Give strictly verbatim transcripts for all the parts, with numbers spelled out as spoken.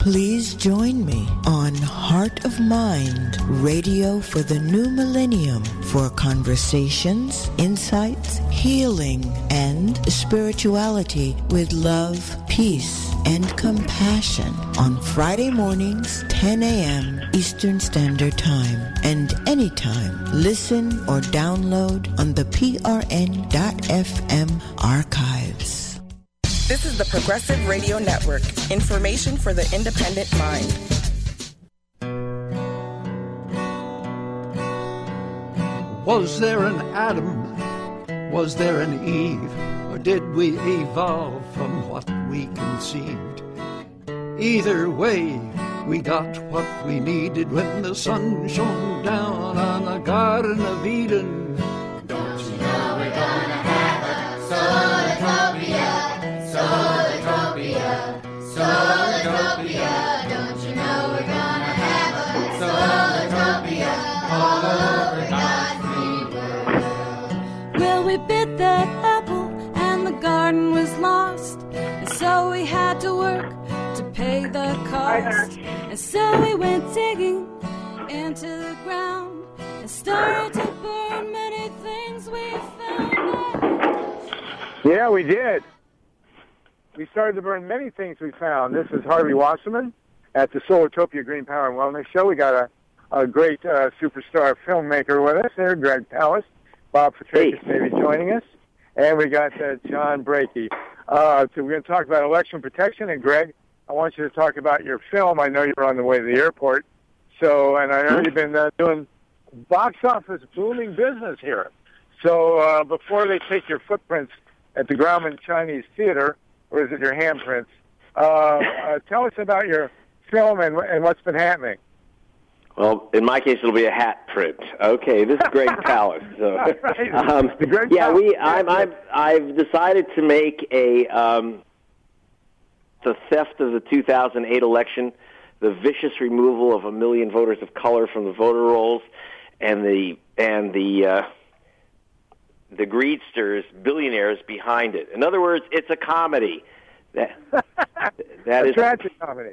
Please join me on Heart of Mind, radio for the new millennium, for conversations, insights, healing, and spirituality with love, peace, and compassion on Friday mornings, ten a.m. Eastern Standard Time, and anytime listen or download on the P R N dot F M archives. This is the Progressive Radio Network. Information for the independent mind. Was there an Adam? Was there an Eve? Or did we evolve from what we conceived? Either way, we got what we needed when the sun shone down on the Garden of Eden. Don't you know we're gonna have a Solartopia? Solartopia, Solartopia, don't you know we're gonna have a Solartopia all over God's green world? Well, we bit that apple and the garden was lost, and so we had to work to pay the cost. And so we went digging into the ground and started to burn many things we found. Yeah, we did. We started to burn many things we found. This is Harvey Wasserman at the Solartopia Green Power and Wellness Show. We got a, a great uh, superstar filmmaker with us there, Greg Palast. Bob Fitrakis hey. may be joining us. And we got uh, John Brakey. Uh, so we're going to talk about election protection. And, Greg, I want you to talk about your film. I know you're on the way to the airport. So, and I know you've been uh, doing box office booming business here. So uh, before they take your footprints at the Grauman Chinese Theater, or is it your handprints? Uh, uh, tell us about your film and, and what's been happening. Well, in my case, it'll be a hat print. Okay, this is Greg Palast. So, um, yeah, we. I'm, I'm. I've decided to make a um, the theft of the two thousand eight election, the vicious removal of a million voters of color from the voter rolls, and the and the. Uh, the greedsters, billionaires behind it. In other words, it's a comedy. That, that a is tragic comedy.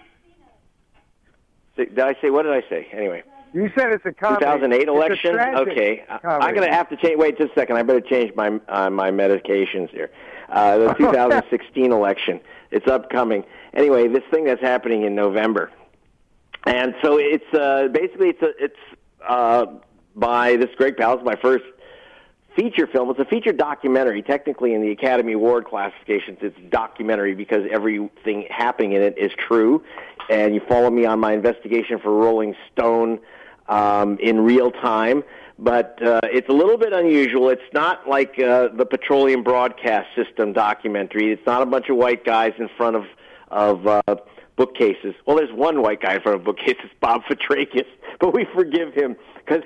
Did I say, what did I say? Anyway. You said it's a comedy. two thousand eight election? Okay. Comedy. I'm going to have to change, wait just a second, I better change my uh, my medications here. Uh, the two thousand sixteen election, it's upcoming. Anyway, this thing that's happening in November. And so it's, uh, basically, it's, a, it's uh, by this Greg Palast, my first feature film. It's a feature documentary. Technically, in the Academy Award classifications, it's documentary because everything happening in it is true. And you follow me on my investigation for Rolling Stone um, in real time. But uh, it's a little bit unusual. It's not like uh, the Petroleum Broadcast System documentary. It's not a bunch of white guys in front of of uh, bookcases. Well, there's one white guy in front of bookcases, Bob Fitrakis, but we forgive him because.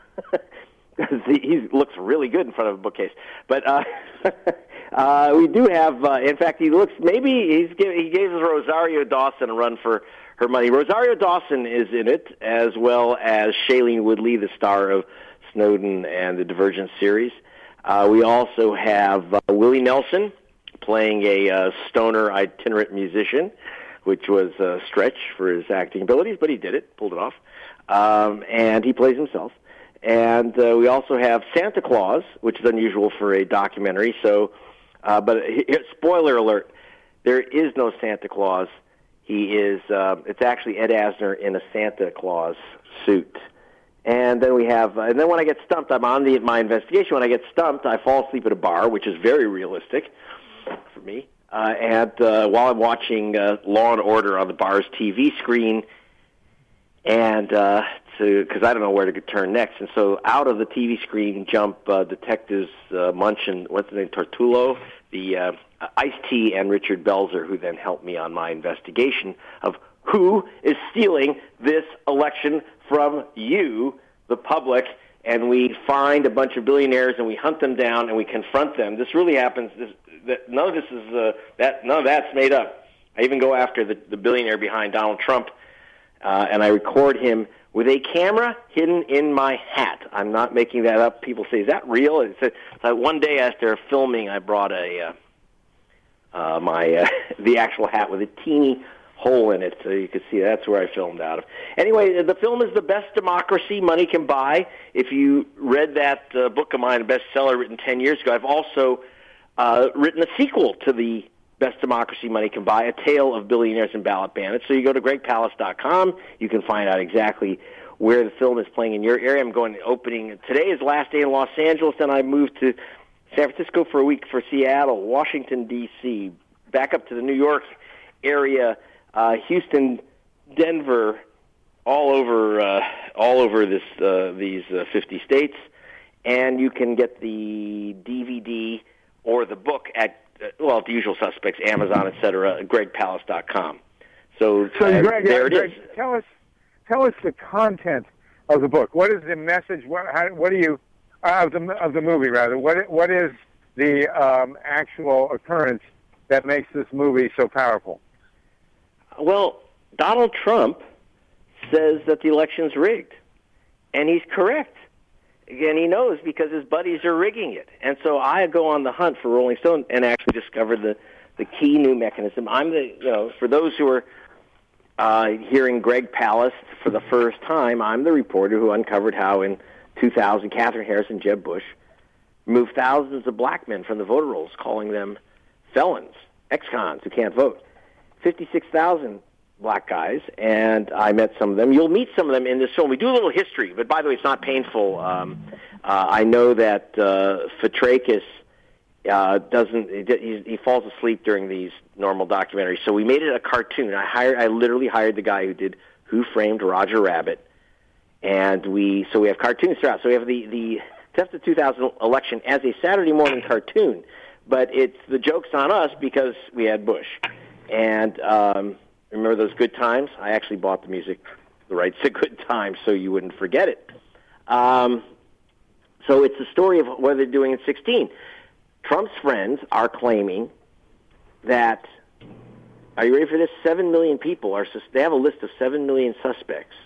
He, he looks really good in front of a bookcase. But uh, uh, we do have, uh, in fact, he looks, maybe he's give, he gave Rosario Dawson a run for her money. Rosario Dawson is in it, as well as Shailene Woodley, the star of Snowden and the Divergent series. Uh, we also have uh, Willie Nelson playing a uh, stoner itinerant musician, which was a stretch for his acting abilities, but he did it, pulled it off. Um, and he plays himself. And uh, we also have Santa Claus, which is unusual for a documentary. So, uh, but here, spoiler alert: there is no Santa Claus. He is. Uh, it's actually Ed Asner in a Santa Claus suit. And then we have. Uh, and then when I get stumped, I'm on the my investigation. When I get stumped, I fall asleep at a bar, which is very realistic for me. Uh, and uh, while I'm watching uh, Law and Order on the bar's T V screen, and. Uh, because I don't know where to turn next. And so out of the T V screen jump uh, detectives uh, Munch and, what's his name, Tortullo, the uh, Ice-T, and Richard Belzer, who then helped me on my investigation of who is stealing this election from you, the public. And we find a bunch of billionaires and we hunt them down and we confront them. This really happens. This, that, none of this is uh, that. None of that's made up. I even go after the, the billionaire behind Donald Trump, uh, and I record him with a camera hidden in my hat. I'm not making that up. People say, is that real? It's a, so one day after filming, I brought a uh, uh, my uh, the actual hat with a teeny hole in it, so you can see that's where I filmed out of. Anyway, the film is The Best Democracy Money Can Buy. If you read that uh, book of mine, a bestseller written ten years ago, I've also uh, written a sequel to The Best Democracy Money Can Buy, A Tale of Billionaires and Ballot Bandits. So you go to greg palast dot com. You can find out exactly where the film is playing in your area. I'm going to opening. Today is the last day in Los Angeles, then I moved to San Francisco for a week for Seattle, Washington, D C, back up to the New York area, uh, Houston, Denver, all over uh, all over this uh, these uh, fifty states. And you can get the D V D or the book at, uh, well, the usual suspects, Amazon, et cetera, greg palast dot com. So, so uh, Greg, there it Greg, is. Tell us, tell us the content of the book. What is the message? What, how, what do you uh, of the of the movie rather? What what is the um, actual occurrence that makes this movie so powerful? Well, Donald Trump says that the election's rigged, and he's correct. And he knows because his buddies are rigging it. And so I go on the hunt for Rolling Stone and actually discover the, the key new mechanism. I'm the, you know, for those who are uh, hearing Greg Palast for the first time, I'm the reporter who uncovered how in two thousand, Catherine Harris and Jeb Bush removed thousands of black men from the voter rolls, calling them felons, ex-cons who can't vote. fifty-six thousand black guys, and I met some of them. You'll meet some of them in this film. We do a little history, but by the way, it's not painful. Um, uh, I know that uh, Fitrakis uh, doesn't, he, he falls asleep during these normal documentaries, so we made it a cartoon. I hired, I literally hired the guy who did Who Framed Roger Rabbit, and we, so we have cartoons throughout. So we have the, the Test of two thousand election as a Saturday morning cartoon, but it's the joke's on us because we had Bush. And um, remember those good times? I actually bought the music, the rights to Good Times, so you wouldn't forget it. Um, so it's the story of what they're doing in sixteen. Trump's friends are claiming that, are you ready for this? Seven million people are, they have a list of seven million suspects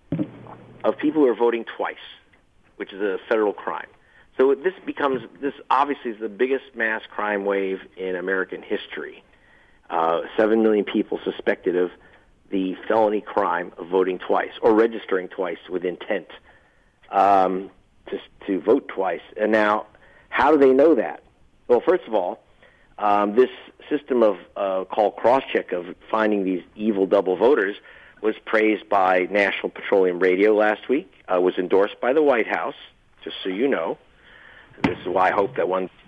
of people who are voting twice, which is a federal crime. So this becomes, this obviously is the biggest mass crime wave in American history. Uh, seven million people suspected of the felony crime of voting twice or registering twice with intent um, to, to vote twice. And now, how do they know that? Well, first of all, um, this system of uh, called cross-check of finding these evil double voters was praised by National Petroleum Radio last week, uh, was endorsed by the White House, just so you know. This is why I hope that one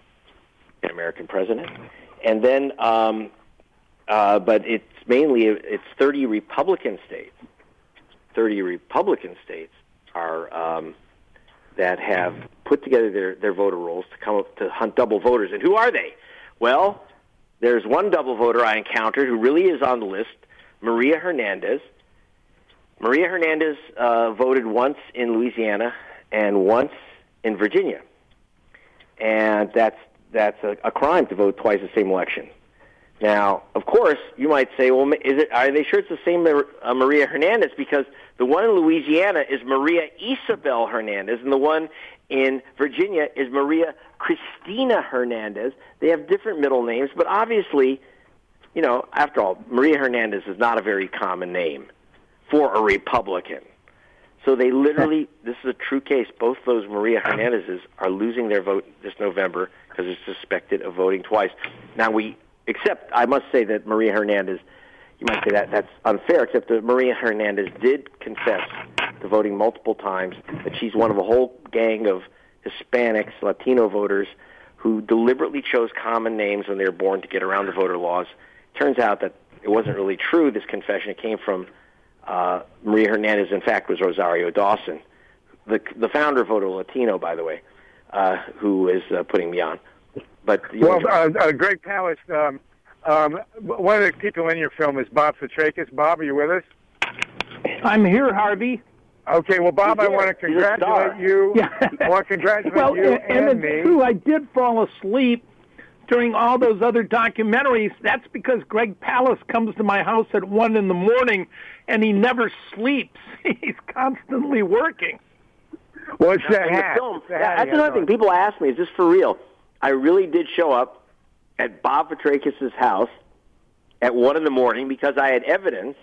American president. And then, um, uh, but it's mainly, it's thirty Republican states. thirty Republican states are, um, that have put together their, their voter rolls to come up to hunt double voters. And who are they? Well, there's one double voter I encountered who really is on the list, Maria Hernandez. Maria Hernandez uh, voted once in Louisiana and once in Virginia. And that's that's a, a crime to vote twice the same election. Now, of course, you might say, well, is it, are they sure it's the same uh, Maria Hernandez? Because the one in Louisiana is Maria Isabel Hernandez, and the one in Virginia is Maria Cristina Hernandez. They have different middle names, but obviously, you know, after all, Maria Hernandez is not a very common name for a Republican. So they literally, this is a true case, both those Maria Hernandezes are losing their vote this November because they're suspected of voting twice. Now we, except I must say that Maria Hernandez, you might say that that's unfair, except that Maria Hernandez did confess to voting multiple times, that she's one of a whole gang of Hispanics, Latino voters who deliberately chose common names when they were born to get around the voter laws. Turns out that it wasn't really true, this confession. It came from Uh, Maria Hernandez, in fact, was Rosario Dawson, the the founder of Voto Latino, by the way, uh, who is uh, putting me on. But well, uh, uh, Greg Palast, um, um, one of the people in your film is Bob Fitrakis. Bob, are you with us? I'm here, Harvey. Okay, well, Bob, I want to congratulate you. Yeah. I want to congratulate well, you and, and, and it's me. true, I did fall asleep during all those other documentaries. That's because Greg Palast comes to my house at one in the morning, and he never sleeps. He's constantly working. Well, it's the in hat. the film, It's the hat that's he another has thing. on. People ask me, is this for real? I really did show up at Bob Fitrakis' house at one in the morning because I had evidence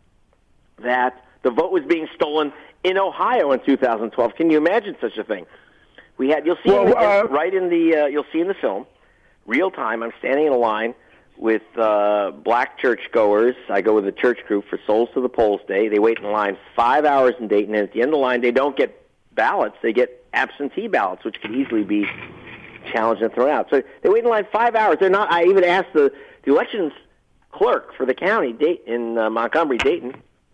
that the vote was being stolen in Ohio in two thousand twelve. Can you imagine such a thing? We had you'll see well, in the, uh, right in the uh, you'll see in the film, real time. I'm standing in a line with uh, black churchgoers. I go with a church group for Souls to the Polls Day. They wait in line five hours in Dayton, and at the end of the line, they don't get ballots. They get absentee ballots, which could easily be challenged and thrown out. So they wait in line five hours. They're not. I even asked the, the elections clerk for the county Dayton, in uh, Montgomery, Dayton.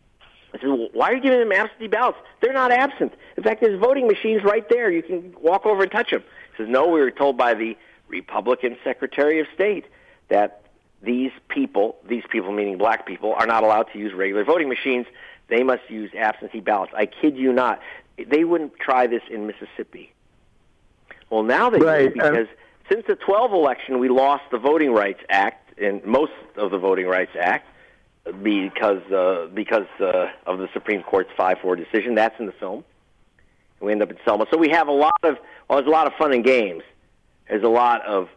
I said, well, why are you giving them absentee ballots? They're not absent. In fact, there's voting machines right there. You can walk over and touch them. He says, no, we were told by the Republican Secretary of State that these people, these people meaning black people, are not allowed to use regular voting machines. They must use absentee ballots. I kid you not. They wouldn't try this in Mississippi. Well, now they right. do because uh, since the twelve election, we lost the Voting Rights Act, and most of the Voting Rights Act, because uh, because uh, of the Supreme Court's five four decision. That's in the film. We end up in Selma. So we have a lot of, well, there's a lot of fun and games. There's a lot of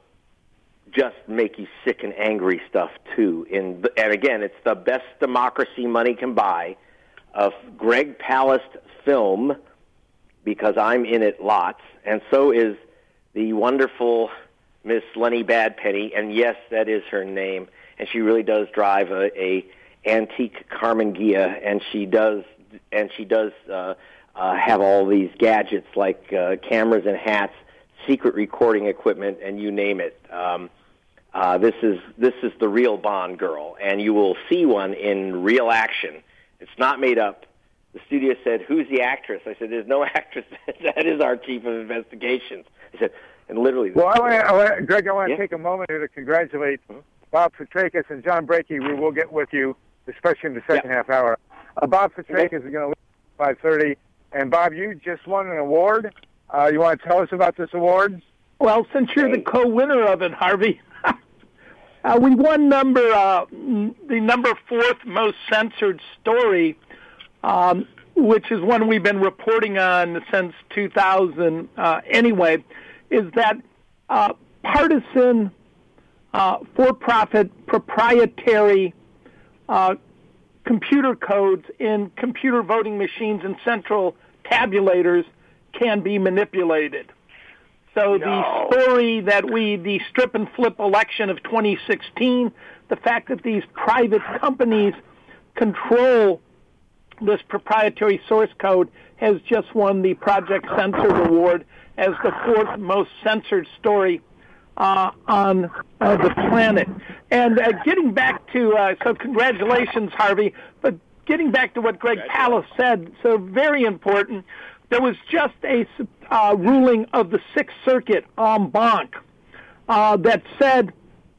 just make you sick and angry stuff, too. In, and again, it's the best democracy money can buy of Greg Palast film, because I'm in it lots, and so is the wonderful Miss Lenny Badpenny, and yes, that is her name, and she really does drive a, a antique Carmen Ghia, and she does, and she does uh, uh, have all these gadgets like uh, cameras and hats, secret recording equipment, and you name it. Um, uh, this is this is the real Bond girl, and you will see one in real action. It's not made up. The studio said, "Who's the actress?" I said, "There's no actress. That is our chief of investigations." I said, and literally. Well, I want to, I want, Greg, I want to yeah. take a moment here to congratulate Bob Petrakis and John Brakey. We will get with you, especially in the second yeah. half hour. Uh, Bob Petrakis okay. is going to leave at five thirty, and Bob, you just won an award. Uh, you want to tell us about this award? Well, since you're the co-winner of it, Harvey, uh, we won number uh, the number fourth most censored story, um, which is one we've been reporting on since two thousand. Uh, anyway, is that uh, partisan, uh, for-profit, proprietary uh, computer codes in computer voting machines and central tabulators can be manipulated. So no. the story that we, the strip and flip election of twenty sixteen, the fact that these private companies control this proprietary source code has just won the Project Censored Award as the fourth most censored story uh, on uh, the planet. And uh, getting back to, uh, so congratulations, Harvey, but getting back to what Greg Palast said, so very important, there was just a uh, ruling of the Sixth Circuit en banc uh, that said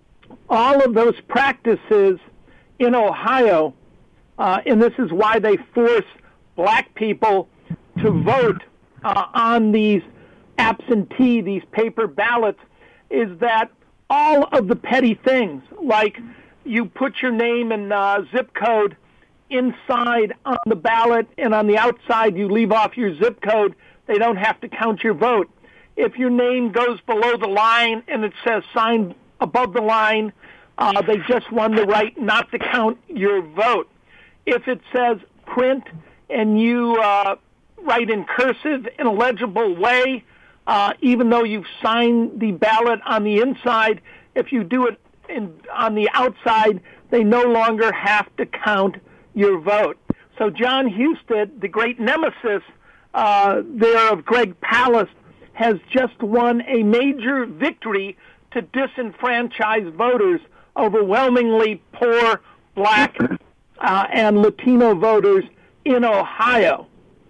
all of those practices in Ohio, uh, and this is why they force black people to vote uh, on these absentee, these paper ballots, is that all of the petty things, like you put your name and uh, zip code inside on the ballot, and on the outside you leave off your zip code, they don't have to count your vote. If your name goes below the line and it says sign above the line, uh, they just won the right not to count your vote. If it says print and you uh, write in cursive in a legible way, uh, even though you've signed the ballot on the inside, if you do it in, on the outside, they no longer have to count your vote. So John Husted, the great nemesis uh, there of Greg Palast, has just won a major victory to disenfranchise voters, overwhelmingly poor black uh, and Latino voters in Ohio.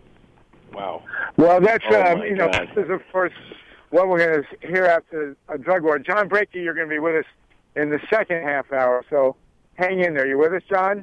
Wow. Well, that's, oh um, you know, God. this is, of course, what we're going to hear after a drug war. John Brakey, you're going to be with us in the second half hour, so hang in there. You with us, John?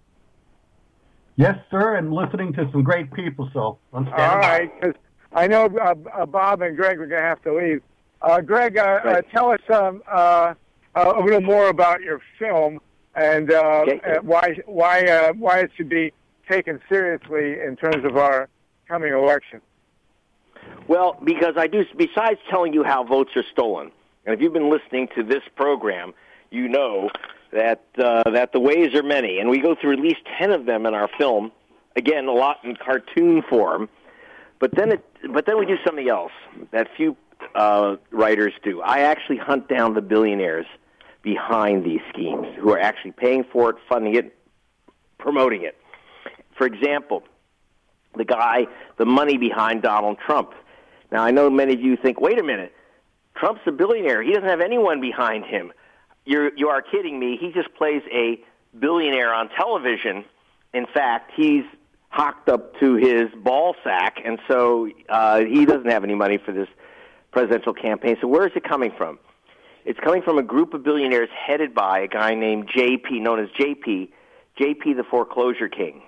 Yes, sir, and listening to some great people, so I'm standing All by. right, because I know uh, uh, Bob and Greg are going to have to leave. Uh, Greg, uh, uh, tell us um, uh, uh, a little more about your film and uh, Okay. uh, why why uh, why it should be taken seriously in terms of our coming election. Well, because I do, besides telling you how votes are stolen, and if you've been listening to this program, you know that uh, that the ways are many, and we go through at least ten of them in our film. Again, a lot in cartoon form, but then it, but then we do something else that few uh, writers do. I actually hunt down the billionaires behind these schemes who are actually paying for it, funding it, promoting it. For example, the guy, the money behind Donald Trump. Now, I know many of you think, wait a minute, Trump's a billionaire. He doesn't have anyone behind him. You're, you are kidding me. He just plays a billionaire on television. In fact, he's hocked up to his ball sack, and so uh, he doesn't have any money for this presidential campaign. So where is it coming from? It's coming from a group of billionaires headed by a guy named J P, known as J P, J P the Foreclosure King.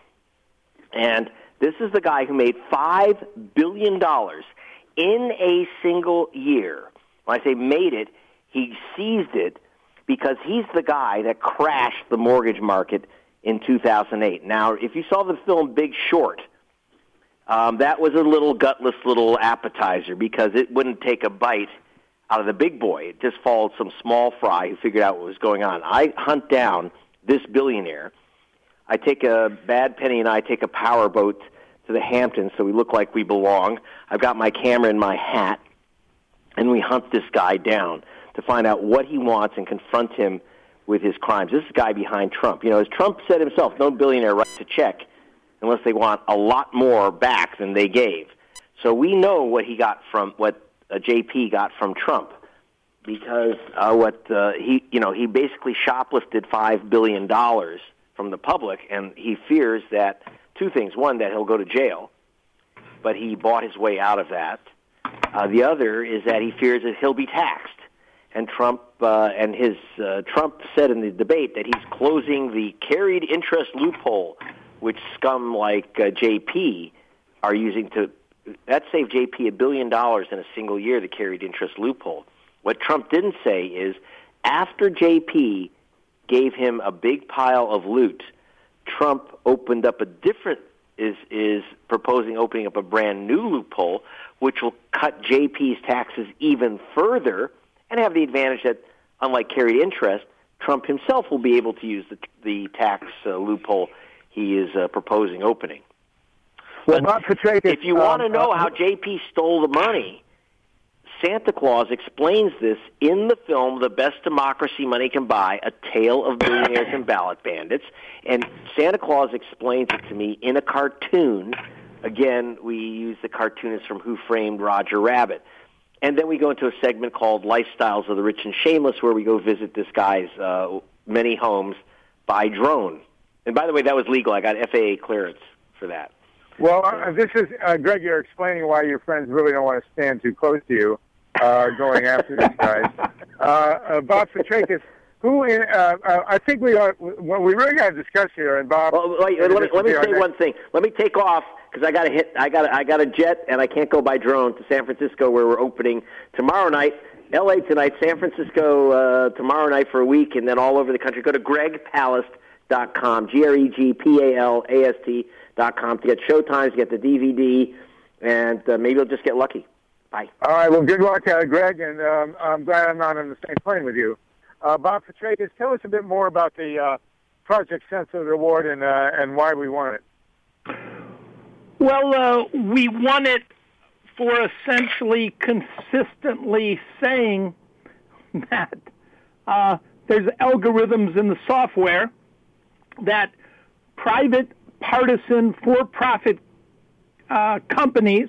And this is the guy who made five billion dollars in a single year. When I say made it, he seized it because he's the guy that crashed the mortgage market in two thousand eight. Now, if you saw the film Big Short, um, that was a little gutless little appetizer because it wouldn't take a bite out of the big boy. It just followed some small fry who figured out what was going on. I hunt down this billionaire. I take a, Bad Penny and I take a power boat to the Hamptons so we look like we belong. I've got my camera in my hat, and we hunt this guy down to find out what he wants and confront him with his crimes. This is the guy behind Trump. You know, as Trump said himself, no billionaire writes a check unless they want a lot more back than they gave. So we know what he got from, what uh, J P got from Trump, because uh, what uh, he, you know, he basically shoplifted five billion dollars from the public, and he fears that two things. One, that he'll go to jail, but he bought his way out of that. Uh, the other is that he fears that he'll be taxed. And Trump uh, and his uh, Trump said in the debate that he's closing the carried interest loophole, which scum like uh, J P are using to. That saved J P a billion dollars in a single year. The carried interest loophole. What Trump didn't say is after J P gave him a big pile of loot, Trump opened up a different is is proposing opening up a brand new loophole, which will cut J P's taxes even further, and have the advantage that, unlike carried interest, Trump himself will be able to use the the tax uh, loophole he is uh, proposing opening. Well, but if you want to um, know uh, how J P stole the money, Santa Claus explains this in the film The Best Democracy Money Can Buy, A Tale of Billionaires and Ballot Bandits. And Santa Claus explains it to me in a cartoon. Again, we use the cartoonist from Who Framed Roger Rabbit. And then we go into a segment called Lifestyles of the Rich and Shameless, where we go visit this guy's uh, many homes by drone. And by the way, that was legal. I got F A A clearance for that. Well, uh, this is, uh, Greg, you're explaining why your friends really don't want to stand too close to you uh, going after these guys. Uh, uh, Bob Fitrakis, who, in, uh, uh, I think we are, well, we really got to discuss here, and Bob... Well, wait, let me, let me say one thing. Let me take off, because I got to hit, I got I got a jet, and I can't go by drone to San Francisco, where we're opening tomorrow night. L A tonight, San Francisco uh, tomorrow night for a week, and then all over the country. Go to greg palast dot com, G R E G P A L A S T dot com to get showtimes, to get the D V D, and uh, maybe you'll just get lucky. Bye. All right, well, good luck, uh, Greg, and um, I'm glad I'm not on the same plane with you. Uh, Bob Fitrakis, tell us a bit more about the uh, Project Sense of Reward and, uh, and why we won it. Well, uh, we won it for essentially consistently saying that uh, there's algorithms in the software that private, partisan, for-profit uh, companies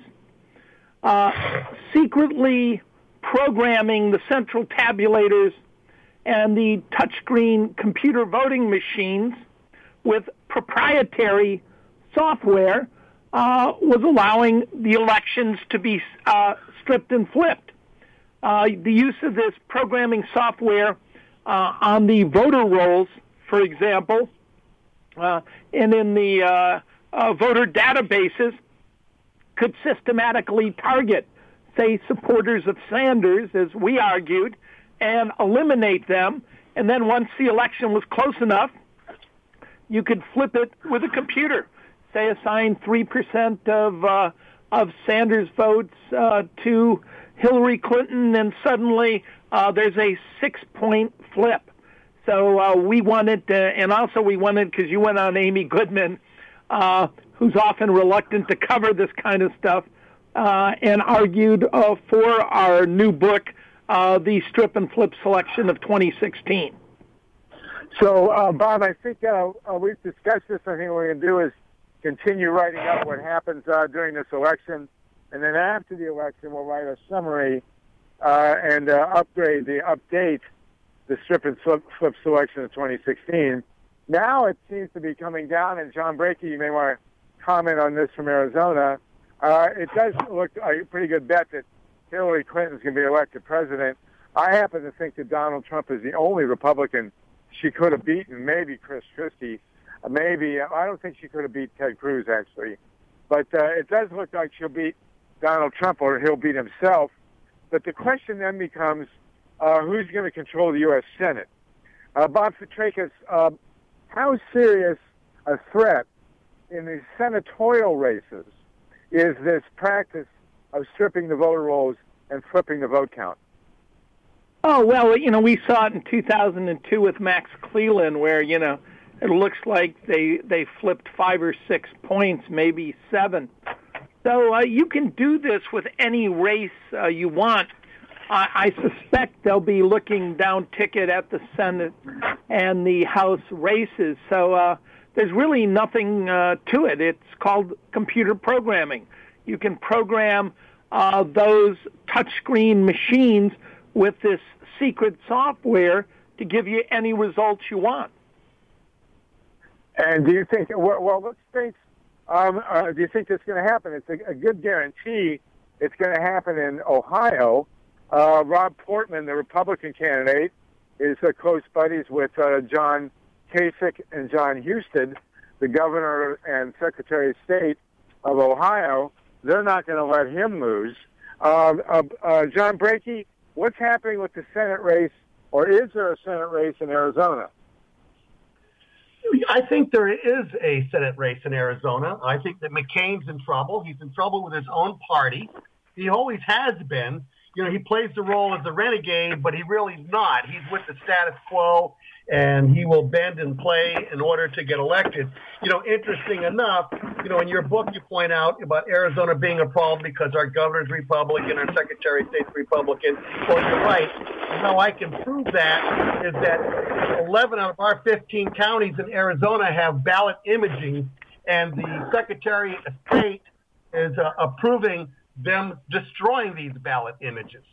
uh, secretly programming the central tabulators and the touchscreen computer voting machines with proprietary software uh, was allowing the elections to be uh, stripped and flipped. Uh, the use of this programming software uh, on the voter rolls, for example, uh, and in the uh, uh, voter databases could systematically target, say, supporters of Sanders, as we argued, and eliminate them. And then once the election was close enough, you could flip it with a computer. Say assign three percent of uh, of Sanders votes uh, to Hillary Clinton, and suddenly uh, there's a six-point flip. So uh, we wanted, to, and also we wanted, because you went on Amy Goodman, uh, who's often reluctant to cover this kind of stuff, uh, and argued uh, for our new book, uh, the Strip and Flip Selection of twenty sixteen. So, uh, Bob, I think uh, uh, we've discussed this. I think what we're going to do is continue writing up what happens uh, during this election, and then after the election, we'll write a summary uh, and uh, upgrade the update the Strip and Flip, flip Selection of twenty sixteen. Now it seems to be coming down, and John Brakey, you may want to comment on this from Arizona. Uh, it does look a pretty good bet that Hillary Clinton's going to be elected president. I happen to think that Donald Trump is the only Republican she could have beaten, maybe Chris Christie. Uh, maybe, I don't think she could have beat Ted Cruz, actually. But uh, it does look like she'll beat Donald Trump, or he'll beat himself. But the question then becomes, uh, who's going to control the U S Senate? Uh, Bob Fitrakis, uh, how serious a threat in the senatorial races is this practice of stripping the voter rolls and flipping the vote count? Oh, well, you know, we saw it in two thousand two with Max Cleland, where, you know, it looks like they they flipped five or six points, maybe seven. So uh, you can do this with any race uh, you want. I, I suspect they'll be looking down ticket at the Senate and the House races. So uh, there's really nothing uh, to it. It's called computer programming. You can program uh, those touchscreen machines with this secret software to give you any results you want. And do you think, well, well let's face, um, uh, do you think that's going to happen? It's a, a good guarantee it's going to happen in Ohio. Uh, Rob Portman, the Republican candidate, is uh, close buddies with uh, John Kasich and John Husted, the governor and Secretary of State of Ohio. They're not going to let him lose. Uh, uh, uh, John Brakey, what's happening with the Senate race, or is there a Senate race in Arizona? I think there is a Senate race in Arizona. I think that McCain's in trouble. He's in trouble with his own party. He always has been. You know, he plays the role of the renegade, but he really is not. He's with the status quo, and he will bend and play in order to get elected. You know, interesting enough, you know, in your book you point out about Arizona being a problem because our governor's Republican, our Secretary of State's Republican. Well, you're right. How I can prove that is that eleven out of our fifteen counties in Arizona have ballot imaging, and the Secretary of State is uh, approving them destroying these ballot images.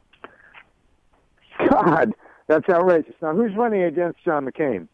God, that's outrageous. Now, who's running against John McCain?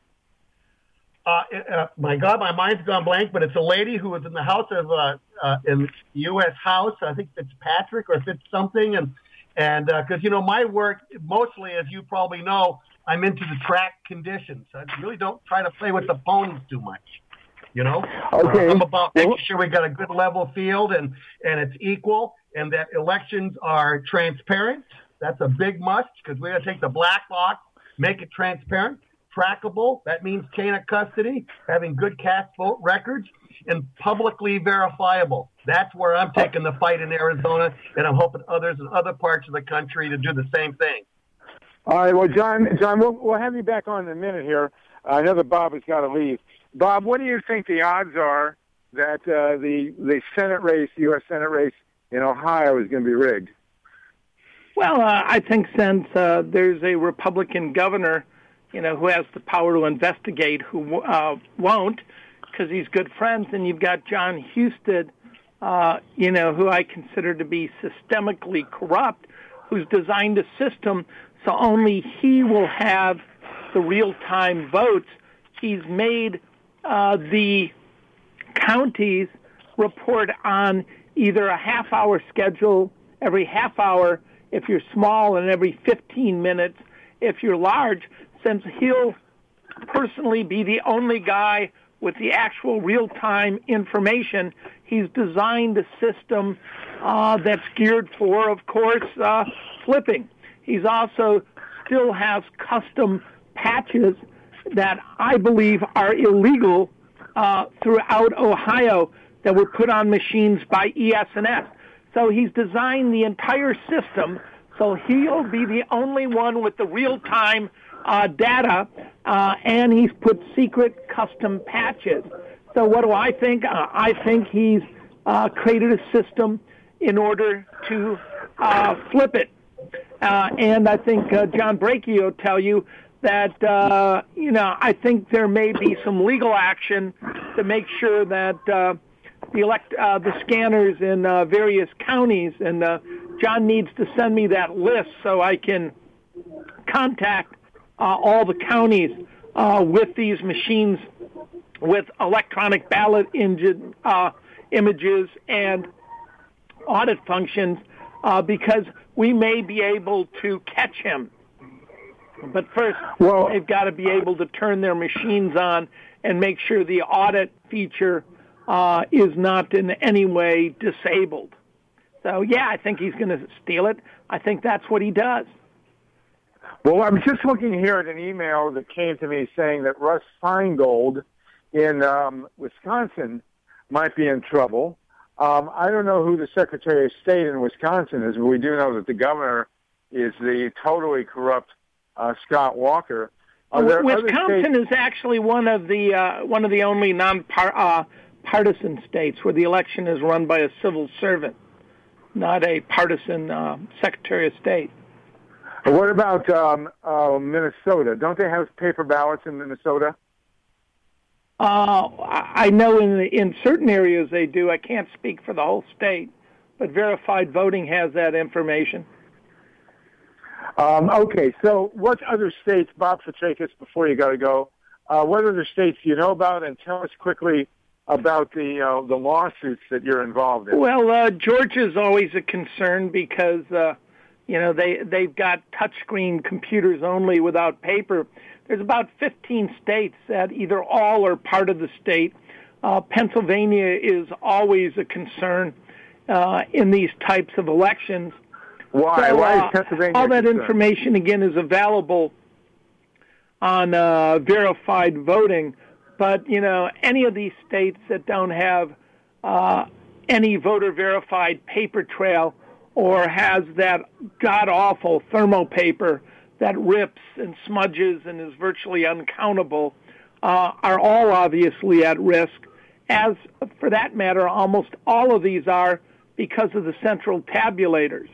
Uh, uh, my God, my mind's gone blank, but it's a lady who was in the House of, uh, uh, in the U S House, I think Fitzpatrick or Fitz something, and and because, uh, you know, my work, mostly, as you probably know, I'm into the track conditions. I really don't try to play with the ponies too much. You know, okay. uh, I'm about making sure we got a good level field and, and it's equal and that elections are transparent. That's a big must because we're going to take the black box, make it transparent, trackable. That means chain of custody, having good cast vote records, and publicly verifiable. That's where I'm taking the fight in Arizona, and I'm hoping others in other parts of the country to do the same thing. All right. Well, John, John, we'll, we'll have you back on in a minute here. I know that Bob has got to leave. Bob, what do you think the odds are that uh, the the Senate race, U S Senate race in Ohio, is going to be rigged? Well, uh, I think since uh, there's a Republican governor, you know, who has the power to investigate, who uh, won't, because he's good friends, and you've got John Husted, uh, you know, who I consider to be systemically corrupt, who's designed a system so only he will have the real-time votes. He's made uh, the counties report on either a half-hour schedule every half hour if you're small and every fifteen minutes if you're large, since he'll personally be the only guy with the actual real-time information. He's designed a system uh, that's geared for, of course, uh, flipping. He's also still has custom patches that I believe are illegal uh, throughout Ohio that were put on machines by E S and S. So he's designed the entire system so he'll be the only one with the real-time uh, data, uh, and he's put secret custom patches. So what do I think? Uh, I think he's uh, created a system in order to uh, flip it. Uh, and I think uh, John Brakey will tell you that, uh, you know, I think there may be some legal action to make sure that uh, the elect uh, the scanners in uh, various counties, and uh, John needs to send me that list so I can contact uh, all the counties uh, with these machines with electronic ballot engine, uh, images and audit functions, uh, because we may be able to catch him. But first, well, they've got to be able to turn their machines on and make sure the audit feature uh, is not in any way disabled. So, yeah, I think he's going to steal it. I think that's what he does. Well, I'm just looking here at an email that came to me saying that Russ Feingold in um, Wisconsin might be in trouble. Um, I don't know who the Secretary of State in Wisconsin is, but we do know that the governor is the totally corrupt uh, Scott Walker. Are there Wisconsin states- is actually one of the uh, one of the only non-partisan uh, states where the election is run by a civil servant, not a partisan uh, Secretary of State. What about um, uh, Minnesota? Don't they have paper ballots in Minnesota? Uh, I know in the, in certain areas they do. I can't speak for the whole state, but Verified Voting has that information. Um, okay, so what other states, Bob Fitrakis, before you got to go, uh, what other states do you know about, and tell us quickly about the uh, the lawsuits that you're involved in? Well, uh, Georgia's always a concern because uh, you know they they've got touchscreen computers only without paper. There's about fifteen states that either all or part of the state. Uh, Pennsylvania is always a concern uh, in these types of elections. Why? So, Why uh, is Pennsylvania all that concerned? information, again, is available on uh, Verified Voting. But, you know, any of these states that don't have uh, any voter-verified paper trail or has that god-awful thermo paper that rips and smudges and is virtually uncountable uh, are all obviously at risk, as, for that matter, almost all of these are because of the central tabulators.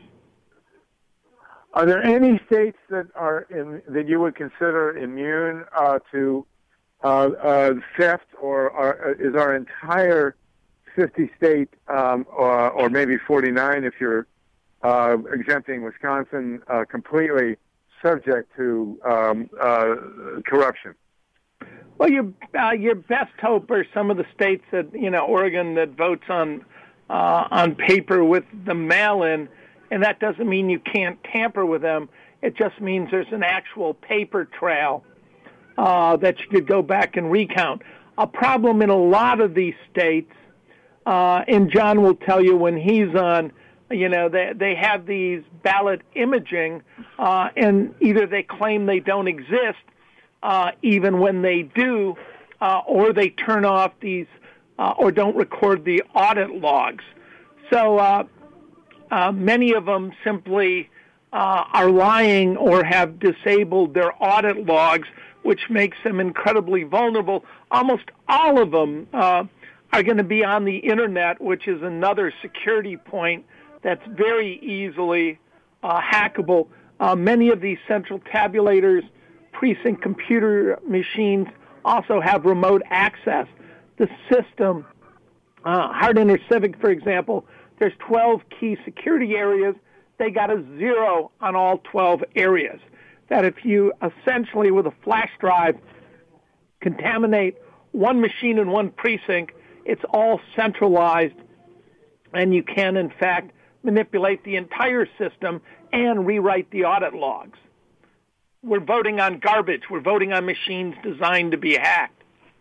Are there any states that are in, that you would consider immune uh, to uh, uh, theft, or are, is our entire fifty state, um, or, or maybe forty-nine if you're uh, exempting Wisconsin, uh, completely subject to um, uh, corruption? Well, your uh, your best hope are some of the states that, you know, Oregon, that votes on uh, on paper with the mail-in, and that doesn't mean you can't tamper with them. It just means there's an actual paper trail uh, that you could go back and recount. A problem in a lot of these states, uh, and John will tell you when he's on, you know, they they have these ballot imaging, uh, and either they claim they don't exist, uh, even when they do, uh, or they turn off these, uh, or don't record the audit logs. So uh, uh, many of them simply uh, are lying or have disabled their audit logs, which makes them incredibly vulnerable. Almost all of them uh, are going to be on the Internet, which is another security point that's very easily uh, hackable. Uh, many of these central tabulators, precinct computer machines also have remote access. The system, uh, Hart InterCivic, for example, there's twelve key security areas. They got a zero on all twelve areas. That if you essentially, with a flash drive, contaminate one machine in one precinct, it's all centralized, and you can, in fact, manipulate the entire system and rewrite the audit logs. We're voting on garbage. We're voting on machines designed to be hacked.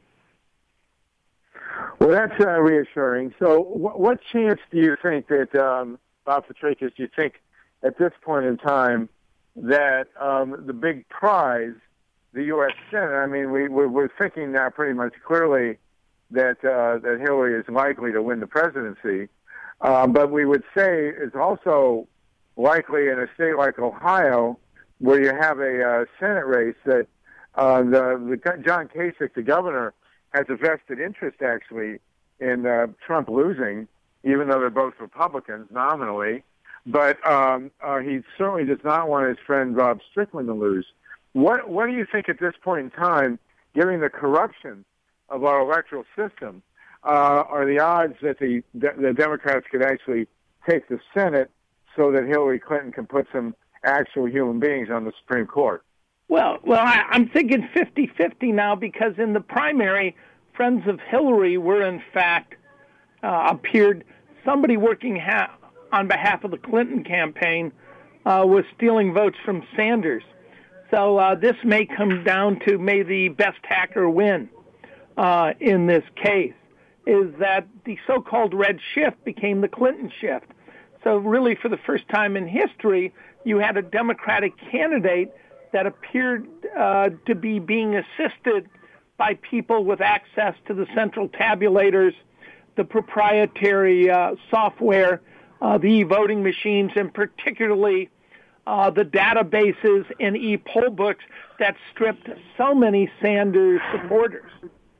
Well, that's uh, reassuring. So wh- what chance do you think that, um, Bob Fitrakis, do you think at this point in time that um, the big prize, the U S Senate, I mean, we, we're, we're thinking now pretty much clearly that uh, that Hillary is likely to win the presidency, um, but we would say is also likely in a state like Ohio where you have a uh, Senate race that uh, the, the John Kasich, the governor, has a vested interest actually in uh, Trump losing, even though they're both Republicans nominally. But um, uh, he certainly does not want his friend Rob Strickland to lose. What What do you think at this point in time, given the corruption of our electoral system, uh, are the odds that the the Democrats could actually take the Senate so that Hillary Clinton can put some actual human beings on the Supreme Court? Well, well, I, I'm thinking fifty-fifty now, because in the primary, Friends of Hillary were in fact uh, appeared somebody working ha- on behalf of the Clinton campaign uh, was stealing votes from Sanders. So uh, this may come down to may the best hacker win uh, in this case, is that the so-called red shift became the Clinton shift. So really, for the first time in history, you had a Democratic candidate that appeared uh, to be being assisted by people with access to the central tabulators, the proprietary uh, software, uh, the e-voting machines, and particularly uh, the databases and e-poll books that stripped so many Sanders supporters.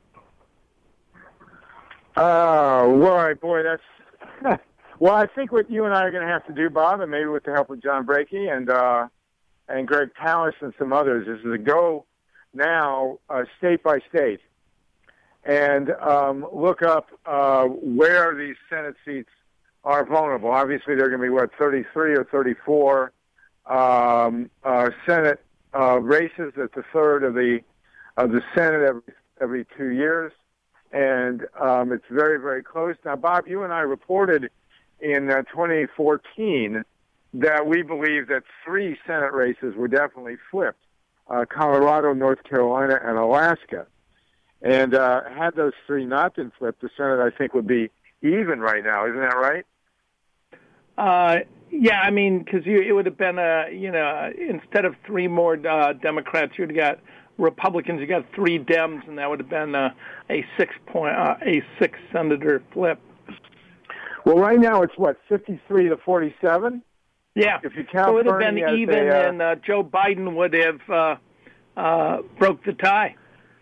Oh, boy, boy, that's... Well, I think what you and I are going to have to do, Bob, and maybe with the help of John Brakey and uh, and Greg Palast and some others, is to go now uh, state by state and um, look up uh, where these Senate seats are vulnerable. Obviously, they're going to be, what, thirty-three or thirty-four um, uh, Senate uh, races. That's a third of the of the Senate every every two years, and um, it's very, very close. Now, Bob, you and I reported in uh, twenty fourteen that we believe that three Senate races were definitely flipped, uh, Colorado, North Carolina, and Alaska. And uh, had those three not been flipped, the Senate, I think, would be even right now. Isn't that right? Uh, yeah, I mean, because it would have been, a, you know, instead of three more uh, Democrats, you'd have got Republicans, you got three Dems, and that would have been a, a six point, uh, a six senator flip. Well, right now it's what, fifty-three to forty-seven? Yeah. If you count, so it would have been Bernie even, a, uh, and uh, Joe Biden would have uh, uh, broke the tie.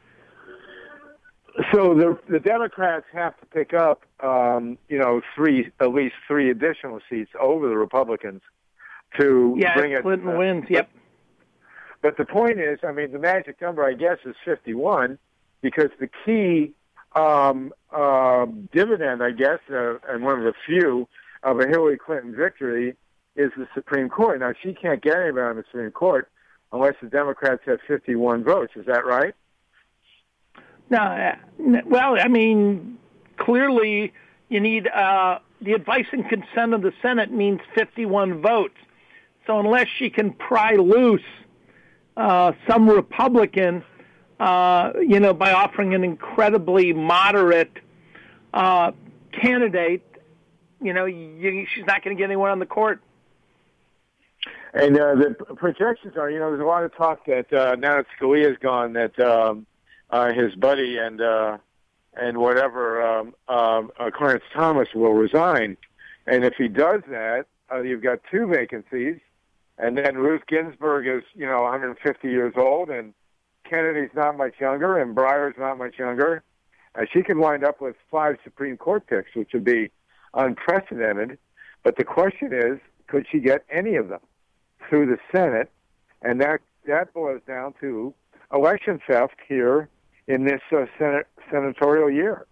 So the the Democrats have to pick up, um, you know, three at least three additional seats over the Republicans to yeah, bring if it. Clinton uh, wins. Yep. But the point is, I mean, the magic number, I guess, is fifty-one, because the key um, uh, dividend, I guess, uh, and one of the few of a Hillary Clinton victory is the Supreme Court. Now, she can't get anybody on the Supreme Court unless the Democrats have fifty-one votes. Is that right? No, uh, well, I mean, clearly you need uh, the advice and consent of the Senate means fifty-one votes. So unless she can pry loose uh, some Republican, uh, you know, by offering an incredibly moderate uh, candidate, you know, you, she's not going to get anyone on the court. And uh, the projections are, you know, there's a lot of talk that uh, now that Scalia's gone, that um, uh, his buddy and uh, and whatever um, um, uh, Clarence Thomas will resign. And if he does that, uh, you've got two vacancies. And then Ruth Ginsburg is, you know, one hundred fifty years old, and Kennedy's not much younger, and Breyer's not much younger. Uh, she could wind up with five Supreme Court picks, which would be unprecedented. But the question is, could she get any of them through the Senate? And that that boils down to election theft here in this uh, Senate, senatorial year.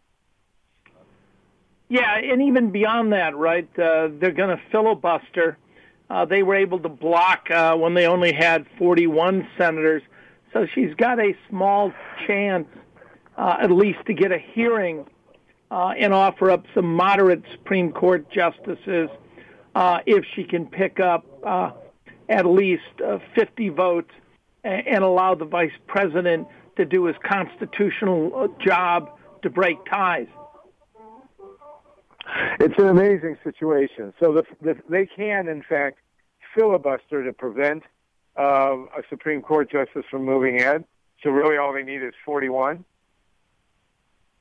Yeah, and even beyond that, right, uh, they're going to filibuster. Uh, they were able to block uh, when they only had forty-one senators. So she's got a small chance, uh, at least, to get a hearing uh, and offer up some moderate Supreme Court justices uh, if she can pick up uh, at least uh, fifty votes and, and allow the vice president to do his constitutional job to break ties. It's an amazing situation. So the, the, they can, in fact, filibuster to prevent uh, a Supreme Court justice from moving ahead. So really all they need is forty-one.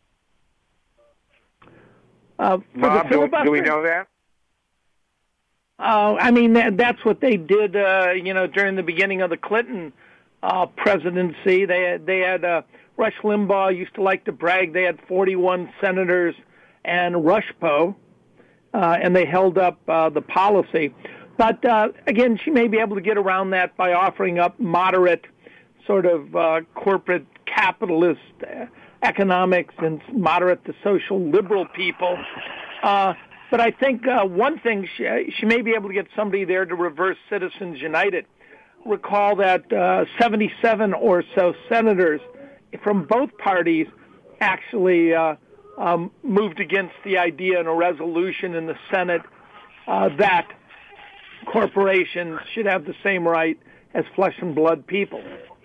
Uh, for Bob, the do, filibuster? do we know that? Uh, I mean, that, that's what they did, uh, you know, during the beginning of the Clinton uh, presidency. They had, they had uh, Rush Limbaugh used to like to brag they had forty-one senators and Rushpo, uh, and they held up uh, the policy. But, uh, again, she may be able to get around that by offering up moderate sort of uh, corporate capitalist uh, economics and moderate to social liberal people. Uh, but I think uh, one thing, she, she may be able to get somebody there to reverse Citizens United. Recall that uh, seventy-seven or so senators from both parties actually uh, um, moved against the idea in a resolution in the Senate uh, that corporations should have the same right as flesh and blood people.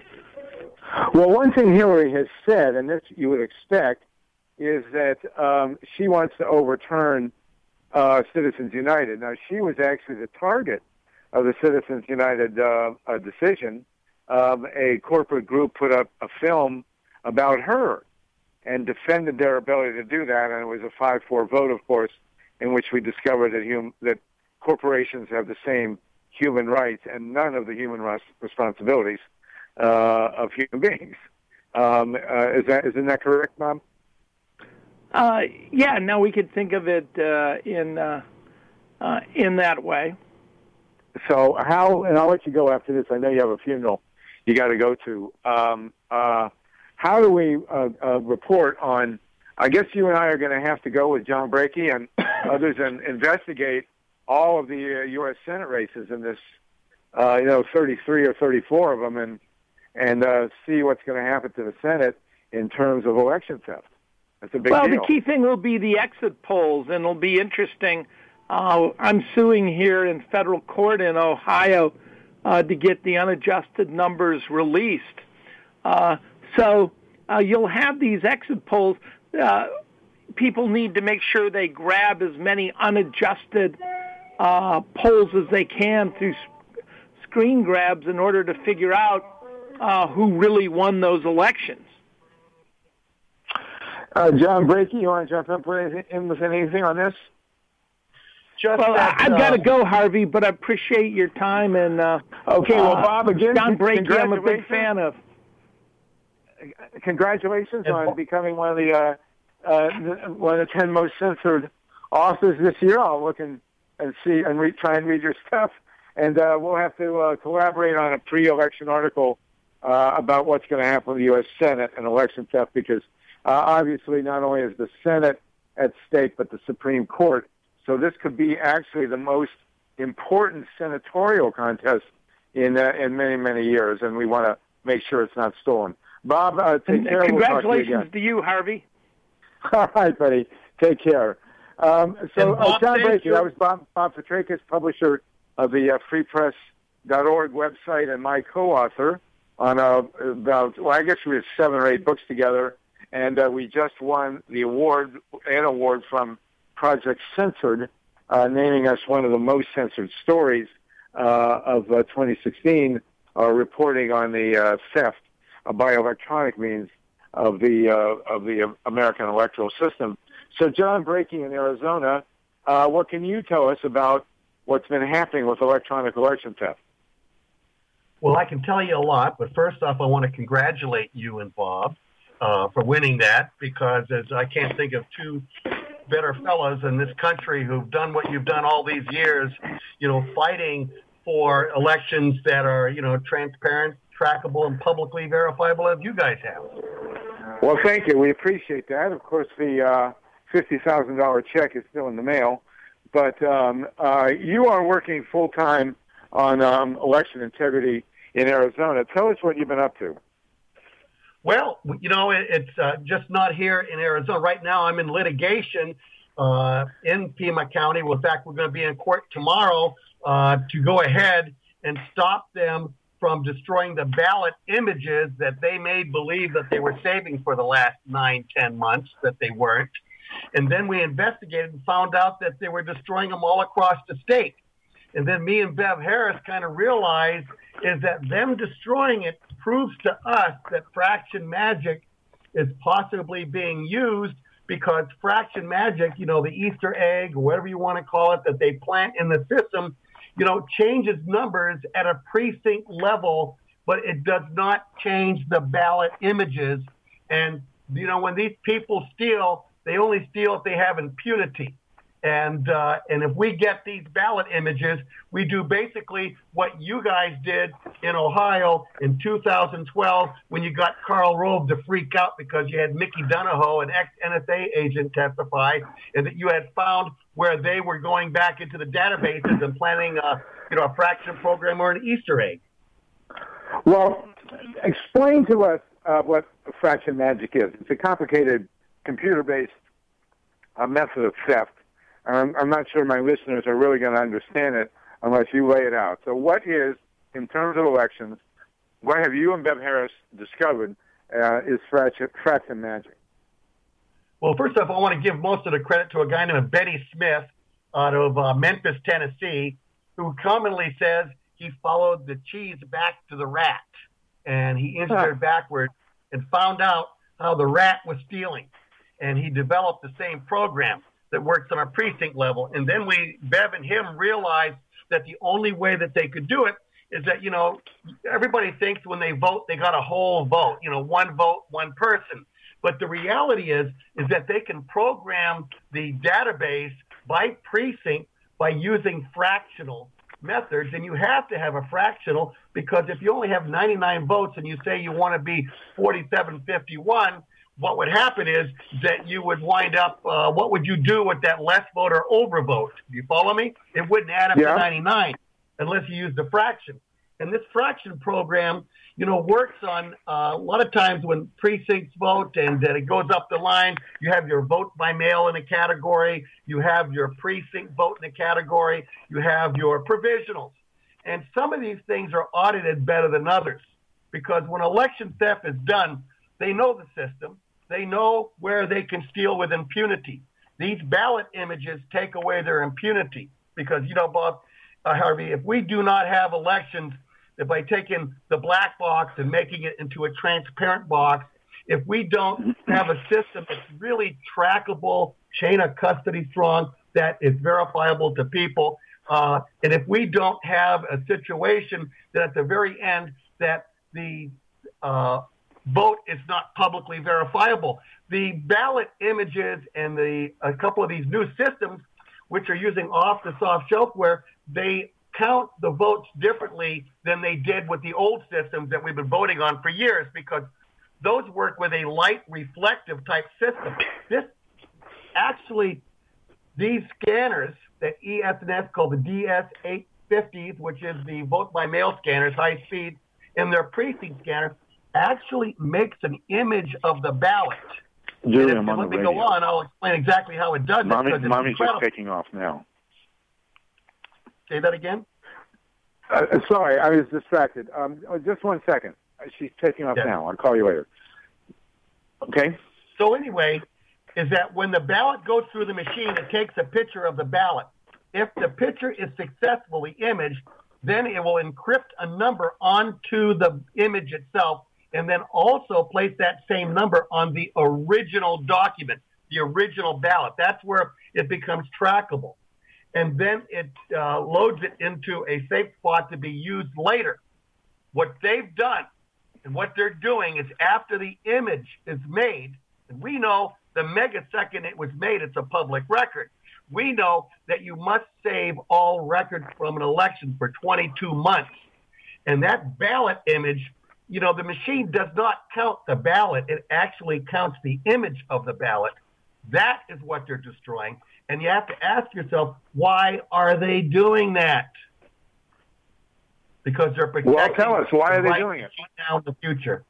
Well, one thing Hillary has said, and this you would expect, is that um, she wants to overturn uh, Citizens United. Now, she was actually the target of the Citizens United uh, uh, decision. Um, a corporate group put up a film about her and defended their ability to do that, and it was a five four vote, of course, in which we discovered that, hum- that corporations have the same human rights and none of the human res- responsibilities uh, of human beings. Um, uh, is that isn't that correct, Mom? Uh, yeah. Now we could think of it uh, in uh, uh, in that way. So how? And I'll let you go after this. I know you have a funeral you got to go to. Um, uh, how do we uh, uh, report on? I guess you and I are going to have to go with John Brakey and others and investigate all of the uh, U S Senate races in this, uh, you know, thirty-three or thirty-four of them, and and uh, see what's going to happen to the Senate in terms of election theft. That's a big well, deal. Well, the key thing will be the exit polls, and it'll be interesting. Uh, I'm suing here in federal court in Ohio uh, to get the unadjusted numbers released. Uh, so uh, you'll have these exit polls. Uh, people need to make sure they grab as many unadjusted uh, polls as they can through sc- screen grabs in order to figure out uh, who really won those elections. Uh, John Brakey, you want to jump up with anything, in with anything on this? Just well, that, I've uh, got to go, Harvey, but I appreciate your time. And uh, okay, well, Bob, again, John Brakey, I'm a big fan of. Congratulations and, on becoming one of the uh, uh, one of the ten most censored authors this year. I'll look and, and see and read, try and read your stuff, and uh, we'll have to uh, collaborate on a pre-election article uh, about what's going to happen with the U S Senate and election theft, because uh, obviously not only is the Senate at stake, but the Supreme Court. So this could be actually the most important senatorial contest in uh, in many, many years, and we want to make sure it's not stolen. Bob, uh, take care. Congratulations we'll to, to you, Harvey. All right, buddy. Take care. Um, so, uh, John Brakey, that was Bob, Bob Petrakis, publisher of the uh, free press dot org website and my co-author on uh, about, well, I guess we have seven or eight books together, and uh, we just won the award, an award from Project Censored, uh, naming us one of the most censored stories uh, of uh, twenty sixteen, uh, reporting on the uh, theft uh, by electronic means of the uh, of the American electoral system. So, John Brakey in Arizona, uh, what can you tell us about what's been happening with electronic election theft? Well, I can tell you a lot, but first off, I want to congratulate you and Bob uh, for winning that, because as I can't think of two better fellows in this country who've done what you've done all these years, you know, fighting for elections that are, you know, transparent, trackable, and publicly verifiable as you guys have. Well, thank you. We appreciate that. Of course, the uh, fifty thousand dollars check is still in the mail, but um, uh, you are working full-time on um, election integrity in Arizona. Tell us what you've been up to. Well, you know, it, it's uh, just not here in Arizona. Right now, I'm in litigation uh, in Pima County. Well, in fact, we're going to be in court tomorrow uh, to go ahead and stop them from destroying the ballot images that they made believe that they were saving for the last nine, ten months, that they weren't. And then we investigated and found out that they were destroying them all across the state. And then me and Bev Harris kind of realized is that them destroying it proves to us that fraction magic is possibly being used because fraction magic, you know, the Easter egg, or whatever you want to call it, that they plant in the system, you know, changes numbers at a precinct level, but it does not change the ballot images. And, you know, when these people steal, they only steal if they have impunity. And uh, and if we get these ballot images, we do basically what you guys did in Ohio in two thousand twelve when you got Karl Rove to freak out because you had Mickey Donahoe, an ex-N S A agent, testify, and that you had found where they were going back into the databases and planning a, you know, a fraction program or an Easter egg. Well, explain to us uh, what fraction magic is. It's a complicated computer-based uh, method of theft. I'm, I'm not sure my listeners are really going to understand it unless you lay it out. So what is, in terms of elections, what have you and Bev Harris discovered uh, is fraction, fraction magic? Well, first off, I want to give most of the credit to a guy named Benny Smith out of uh, Memphis, Tennessee, who commonly says he followed the cheese back to the rat. And he engineered huh. backwards and found out how the rat was stealing. And he developed the same program that works on a precinct level. And then we, Bev and him, realized that the only way that they could do it is that, you know, everybody thinks when they vote, they got a whole vote, you know, one vote, one person. But the reality is, is that they can program the database by precinct by using fractional methods. And you have to have a fractional because if you only have ninety-nine votes and you say you want to be forty-seven fifty-one, what would happen is that you would wind up, uh, what would you do with that less vote or overvote? Do you follow me? It wouldn't add up yeah. to ninety-nine unless you use the fraction. And this fraction program, you know, works on uh, a lot of times when precincts vote and then it goes up the line, you have your vote by mail in a category, you have your precinct vote in a category, you have your provisionals. And some of these things are audited better than others because when election theft is done, they know the system. They know where they can steal with impunity. These ballot images take away their impunity because, you know, Bob, uh, Harvey, if we do not have elections, if by taking the black box and making it into a transparent box, if we don't have a system that's really trackable, chain of custody strong, that is verifiable to people, uh, and if we don't have a situation that at the very end that the uh, vote is not publicly verifiable. The ballot images and the a couple of these new systems, which are using off-the-shelf software, they count the votes differently than they did with the old systems that we've been voting on for years because those work with a light reflective type system. This actually, these scanners that E S N S called the D S eight fifties, which is the vote by mail scanners, high speed, and their precinct scanners, actually makes an image of the ballot. Julie, if, I'm on let the me radio. go on. I'll explain exactly how it does Mommy, it. Mommy's just taking off now. Say that again? Uh, sorry, I was distracted. Um, just one second. She's taking off yeah. now. I'll call you later. Okay? So anyway, is that when the ballot goes through the machine, it takes a picture of the ballot. If the picture is successfully imaged, then it will encrypt a number onto the image itself and then also place that same number on the original document, the original ballot. That's where it becomes trackable. And then it uh, loads it into a safe spot to be used later. What they've done and what they're doing is after the image is made, and we know the megasecond it was made, it's a public record. We know that you must save all records from an election for twenty-two months. And that ballot image, you know, the machine does not count the ballot. It actually counts the image of the ballot. That is what they're destroying. And you have to ask yourself, why are they doing that? Because they're protecting. Well, tell us, why are they right doing it? Now in the future.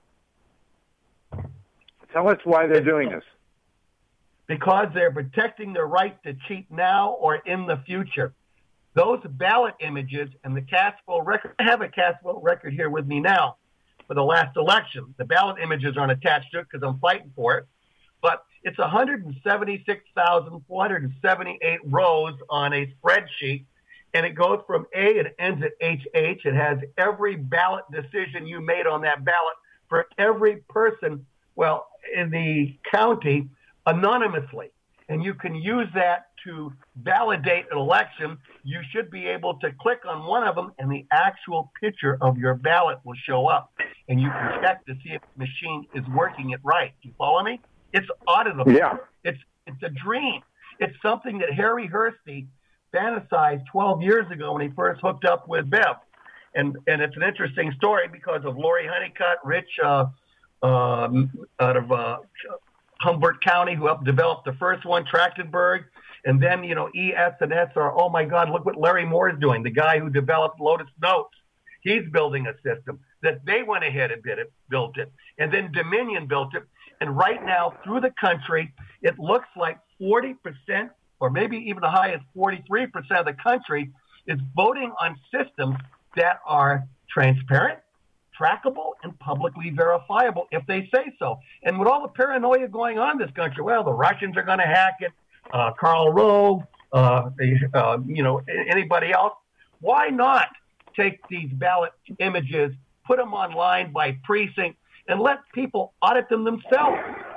Tell us why they're doing this. Because they're protecting their right to cheat now or in the future. Those ballot images and the cast vote record, I have a cast vote record here with me now for the last election. The ballot images aren't attached to it because I'm fighting for it. But it's one hundred seventy-six thousand four hundred seventy-eight rows on a spreadsheet, and it goes from A and ends at H H. It has every ballot decision you made on that ballot for every person, well, in the county anonymously, and you can use that to validate an election. You should be able to click on one of them, and the actual picture of your ballot will show up, and you can check to see if the machine is working it right. You follow me? It's auditable. Yeah. It's it's a dream. It's something that Harry Hursty fantasized twelve years ago when he first hooked up with Bev. And and it's an interesting story because of Lori Honeycutt, Rich uh, um, out of uh, Humbert County, who helped develop the first one, Trachtenberg. And then, you know, E S and S are, oh, my God, look what Larry Moore is doing, the guy who developed Lotus Notes. He's building a system that they went ahead and did it, built it. And then Dominion built it. And right now, through the country, it looks like forty percent or maybe even as high as forty-three percent of the country is voting on systems that are transparent, trackable, and publicly verifiable if they say so. And with all the paranoia going on in this country, well, the Russians are going to hack it, uh, Karl Rove, uh, uh, you know, anybody else. Why not take these ballot images, put them online by precinct, and let people audit them themselves?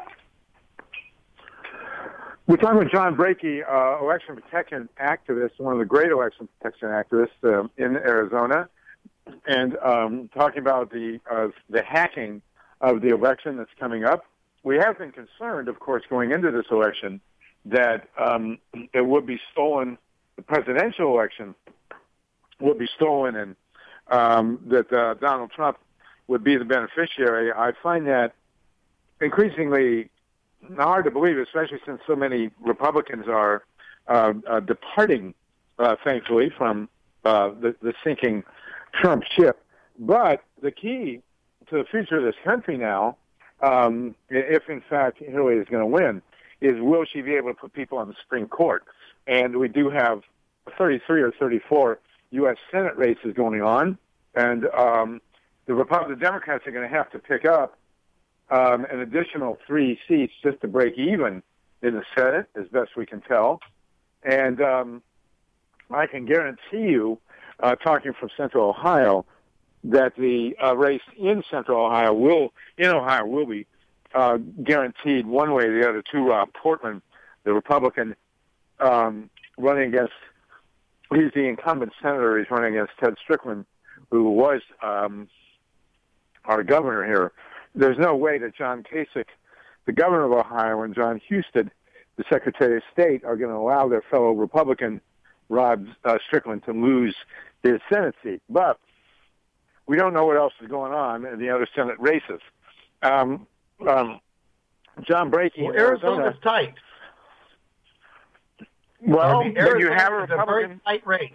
We're talking with John Brakey, uh, election protection activist, one of the great election protection activists uh, in Arizona, and um, talking about the uh, the hacking of the election that's coming up. We have been concerned, of course, going into this election that um, it would be stolen, the presidential election would be stolen, and um, that uh, Donald Trump would be the beneficiary. I find that increasingly hard to believe, especially since so many Republicans are uh, uh, departing, uh, thankfully, from uh, the, the sinking Trump ship. But the key to the future of this country now, um, if in fact Hillary is going to win, is will she be able to put people on the Supreme Court? And we do have thirty-three or thirty-four U S Senate races going on, and um, the Republican Democrats are going to have to pick up Um, an additional three seats just to break even in the Senate, as best we can tell. And um, I can guarantee you, uh, talking from Central Ohio, that the uh, race in Central Ohio will, in Ohio, will be uh, guaranteed one way or the other to Rob Portman, the Republican, um, running against, he's the incumbent senator, he's running against Ted Strickland, who was um, our governor here. There's no way that John Kasich, the governor of Ohio, and John Husted, the Secretary of State, are going to allow their fellow Republican, Rod uh, Strickland, to lose his Senate seat. But we don't know what else is going on in the other Senate races. Um, um, John Brakey, well, Arizona's tight. Well, I mean, then you have a a Republican very tight race.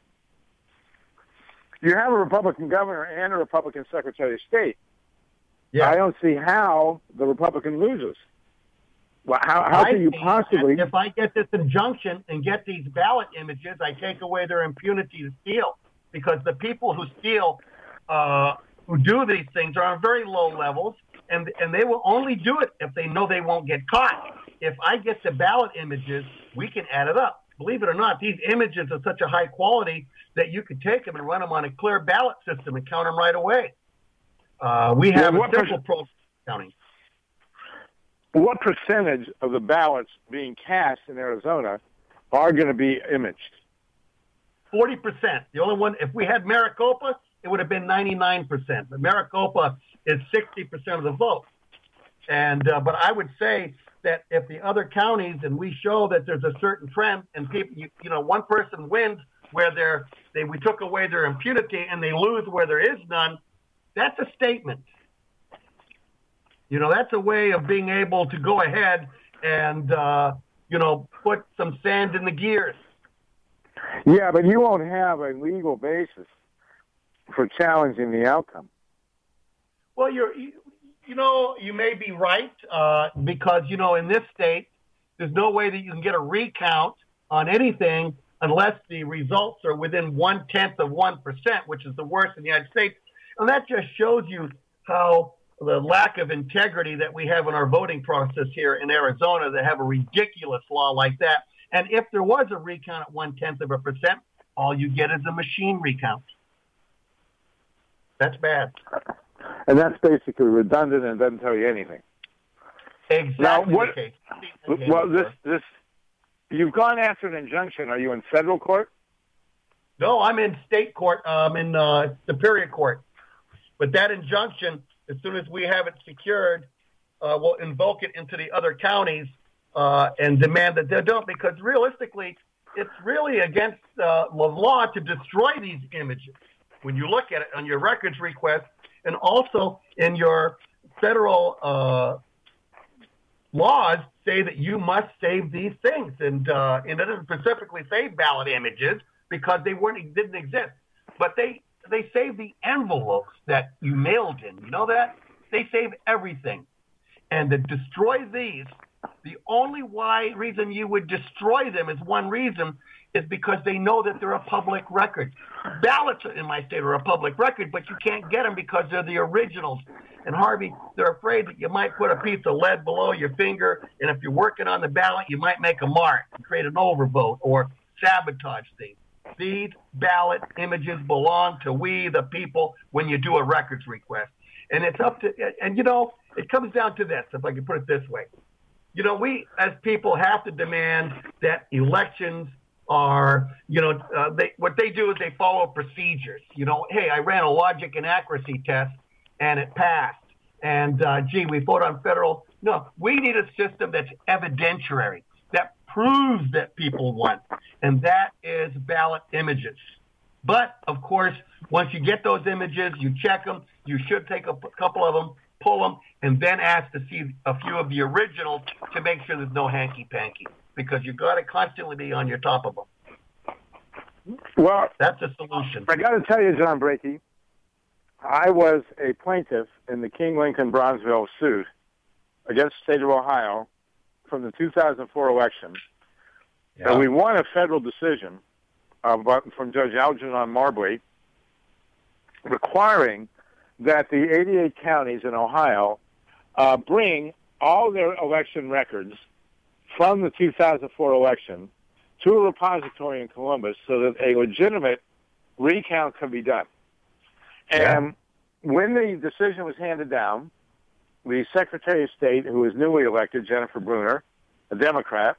You have a Republican governor and a Republican Secretary of State. Yeah. I don't see how the Republican loses. Well, how how I can you think possibly? that if I get this injunction and get these ballot images, I take away their impunity to steal, because the people who steal, uh, who do these things, are on very low levels, and and they will only do it if they know they won't get caught. If I get the ballot images, we can add it up. Believe it or not, these images are such a high quality that you could take them and run them on a clear ballot system and count them right away. Uh, we have well, a simple program counting. What percentage of the ballots being cast in Arizona are going to be imaged? forty percent. The only one, if we had Maricopa, it would have been ninety-nine percent. But Maricopa is sixty percent of the vote. And uh, but I would say that if the other counties, and we show that there's a certain trend, and people, you, you know, one person wins where they're, they we took away their impunity, and they lose where there is none. That's a statement. You know, that's a way of being able to go ahead and, uh, you know, put some sand in the gears. Yeah, but you won't have a legal basis for challenging the outcome. Well, you're, you, you know, you may be right, uh, because, you know, in this state, there's no way that you can get a recount on anything unless the results are within one-tenth of one percent, which is the worst in the United States. And that just shows you how the lack of integrity that we have in our voting process here in Arizona, to have a ridiculous law like that. And if there was a recount at one-tenth of a percent, all you get is a machine recount. That's bad. And that's basically redundant and doesn't tell you anything. Exactly Now, what, the case. well, this, this, you've gone after an injunction. Are you in federal court? No, I'm in state court. I'm in uh, Superior Court. But that injunction, as soon as we have it secured, uh, we'll invoke it into the other counties uh, and demand that they don't, because realistically, it's really against uh, the law to destroy these images. When you look at it on your records request, and also in your federal uh, laws say that you must save these things, and uh, and it doesn't specifically say ballot images because they weren't didn't exist, but they they save the envelopes that you mailed in. You know that they save everything, and to destroy these, the only why reason you would destroy them is one reason is because they know that they're a public record. Ballots in my state are a public record, but you can't get them because they're the originals. And Harvey, they're afraid that you might put a piece of lead below your finger, and if you're working on the ballot, you might make a mark and create an overvote or sabotage things. These ballot images belong to we, the people, when you do a records request. And it's up to, and you know, it comes down to this, if I can put it this way. You know, we as people have to demand that elections are, you know, uh, they, what they do is they follow procedures. You know, hey, I ran a logic and accuracy test and it passed. And, uh, gee, we vote on federal. No, we need a system that's evidentiary, that proves that people won. And that is ballot images. But, of course, once you get those images, you check them, you should take a couple of them, pull them, and then ask to see a few of the originals to make sure there's no hanky-panky, because you've got to constantly be on your top of them. Well, that's a solution. I got to tell you, John Brakey, I was a plaintiff in the King Lincoln Bronzeville suit against the state of Ohio from the two thousand four election. Yeah. And we won a federal decision uh, from Judge Algernon Marbley requiring that the eighty-eight counties in Ohio uh, bring all their election records from the two thousand four election to a repository in Columbus so that a legitimate recount can be done. And yeah. when the decision was handed down, the Secretary of State, who was newly elected, Jennifer Brunner, a Democrat,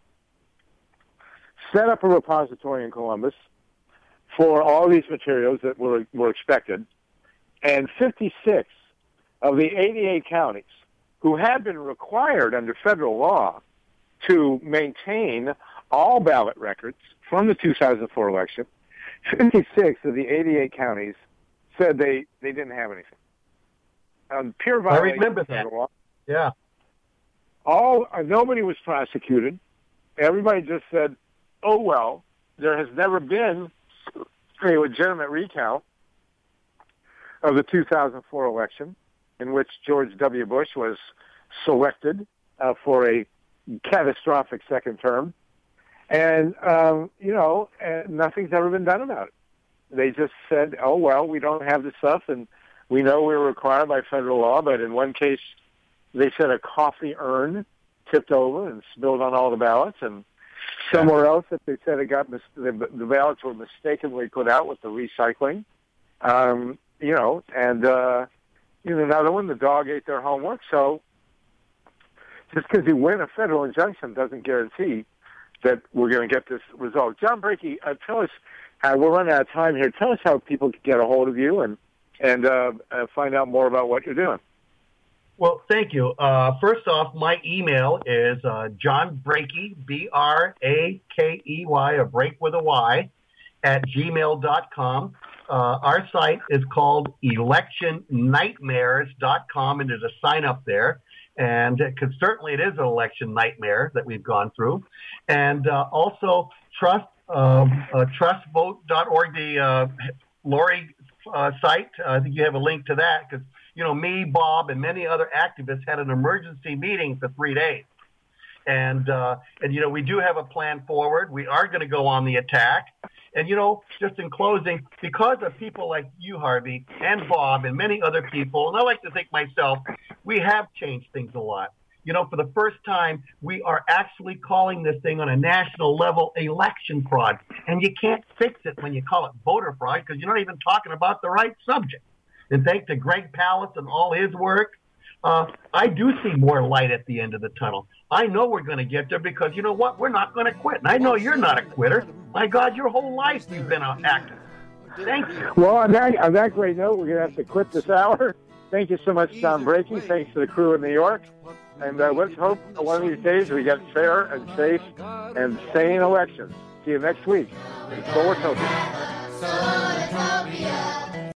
set up a repository in Columbus for all these materials that were, were expected. And fifty-six of the eighty-eight counties who had been required under federal law to maintain all ballot records from the two thousand four election, fifty-six of the eighty-eight counties said they, they didn't have anything. Um, pure violation. I remember that. Law. Yeah. All, uh, nobody was prosecuted. Everybody just said, oh, well, there has never been a legitimate recount of the two thousand four election in which George W. Bush was selected uh, for a catastrophic second term. And, um, you know, uh, nothing's ever been done about it. They just said, oh, well, we don't have the stuff, and we know we're required by federal law, but in one case, they said a coffee urn tipped over and spilled on all the ballots, and somewhere else that they said it got mis- the, the ballots were mistakenly put out with the recycling. Um, you know, and, uh, you know, another one, the dog ate their homework, so just because you win a federal injunction doesn't guarantee that we're going to get this result. John Brakey, uh, tell us, uh, we're running out of time here. Tell us how people can get a hold of you and and uh, uh, find out more about what you're doing. Well, thank you. Uh, first off, my email is uh, John Brakey, B R A K E Y, a break with a Y, at gmail dot com. Uh, our site is called election nightmares dot com, and there's a sign up there. And because certainly it is an election nightmare that we've gone through. And uh, also trust um, uh, trust vote dot org, the uh, Lori uh, site. Uh, I think you have a link to that because, you know, me, Bob, and many other activists had an emergency meeting for three days. And, uh, and you know, we do have a plan forward. We are going to go on the attack. And, you know, just in closing, because of people like you, Harvey, and Bob, and many other people, and I like to think myself, we have changed things a lot. You know, for the first time, we are actually calling this thing on a national level election fraud. And you can't fix it when you call it voter fraud because you're not even talking about the right subject. And thanks to Greg Palast and all his work, uh, I do see more light at the end of the tunnel. I know we're going to get there because, you know what, we're not going to quit. And I know you're not a quitter. My God, your whole life you've been an actor. Thank you. Well, on that, on that great note, we're going to have to quit this hour. Thank you so much, Tom Breaking. Thanks to the crew in New York. And uh, let's hope one of these days we get fair and safe and sane elections. See you next week in Solartopia. Solartopia.